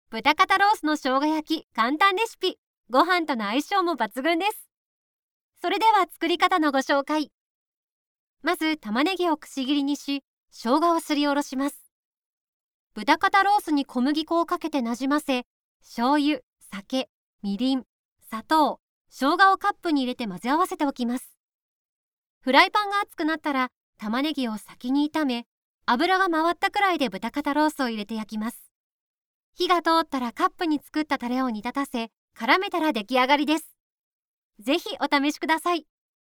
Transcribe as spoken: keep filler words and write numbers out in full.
豚肩ロースの生姜焼き簡単レシピ、ご飯との相性も抜群です。それでは作り方のご紹介。まず玉ねぎをくし切りにし、生姜をすりおろします。豚肩ロースに小麦粉をかけてなじませ、醤油、酒、みりん、砂糖、生姜をカップに入れて混ぜ合わせておきます。フライパンが熱くなったら玉ねぎを先に炒め、油が回ったくらいで豚肩ロースを入れて焼きます。火が通ったらカップに作ったタレを煮立たせ、絡めたら出来上がりです。ぜひお試しください。